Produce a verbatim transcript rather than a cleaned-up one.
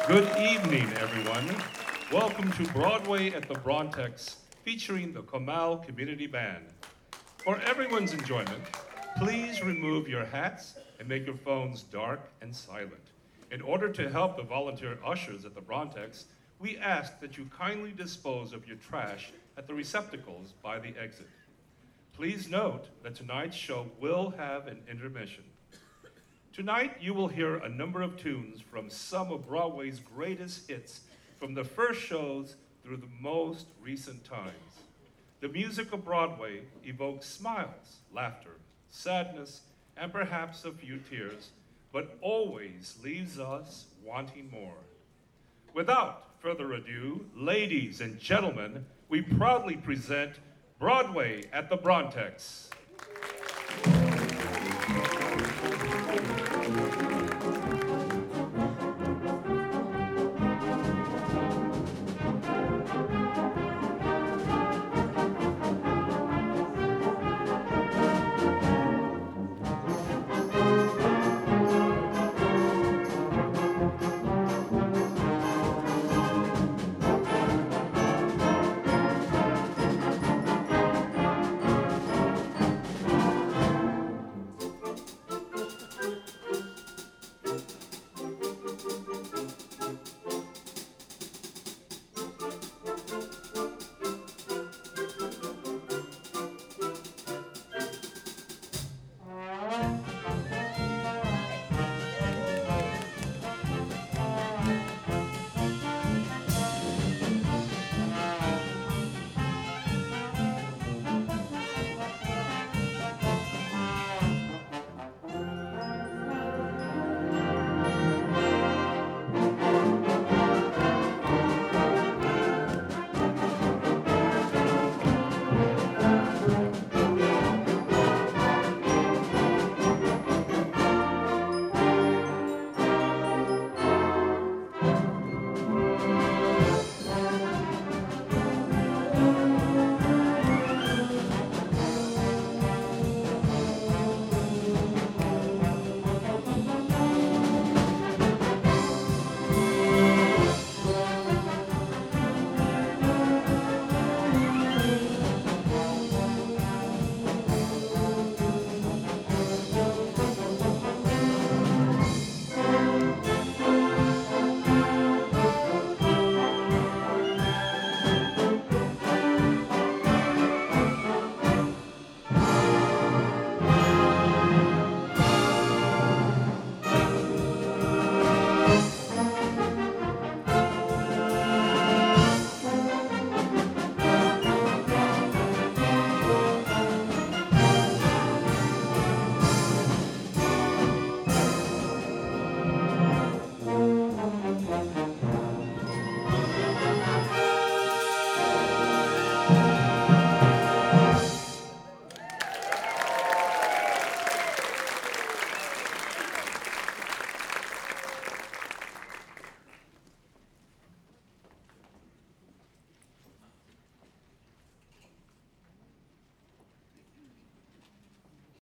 Good evening, everyone. Welcome to Broadway at the Brontex, featuring the Comal Community Band. For everyone's enjoyment, please remove your hats and make your phones dark and silent. In order to help the volunteer ushers at the Brontex, we ask that you kindly dispose of your trash at the receptacles by the exit. Please note that tonight's show will have an intermission. Tonight, you will hear a number of tunes from some of Broadway's greatest hits from the first shows through the most recent times. The music of Broadway evokes smiles, laughter, sadness, and perhaps a few tears, but always leaves us wanting more. Without further ado, ladies and gentlemen, we proudly present Broadway at the Brontex.